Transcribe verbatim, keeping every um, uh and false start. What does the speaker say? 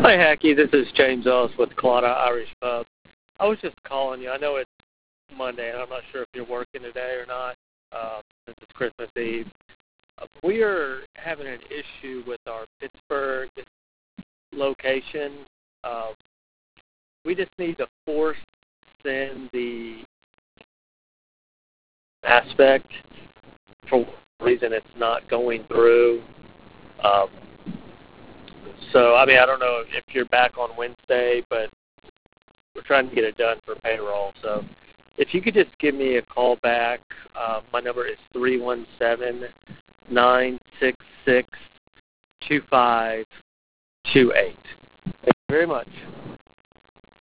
Hi, Hacky. This is James Ellis with Clawda Irish Pub. I was just calling you. I know it's Monday, and I'm not sure if you're working today or not, uh, since it's Christmas Eve. Uh, we are having an issue with our Pittsburgh location. Uh, we just need to force send the aspect. For some reason, it's not going through. Um, so, I mean, I don't know if you're back on Wednesday, but we're trying to get it done for payroll. So if you could just give me a call back, uh, my number is three one seven, nine six six, two five two eight. Thank you very much.